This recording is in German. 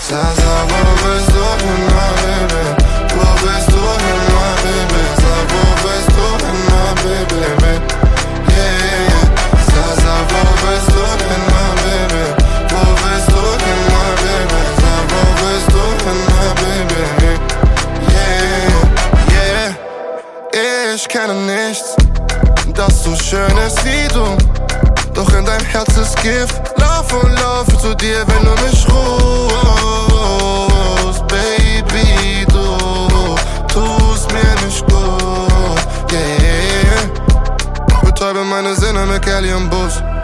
Sasa, wo bist du hin, my baby? Wo bist du hin, my baby? Sag, wo bist du hin, my baby? Yeah. Sasa, wo bist du hin, my baby? Wo bist du hin, my baby? Sag, wo bist du hin, my baby? Yeah. Ich kenne nichts, das so schön ist wie du. Doch in deinem Herz ist Gift. Lauf und laufe zu dir, wenn du mich rufst. Baby, du tust mir nicht gut. Yeah. Betäube meine Sinne mit Kelly im Bus.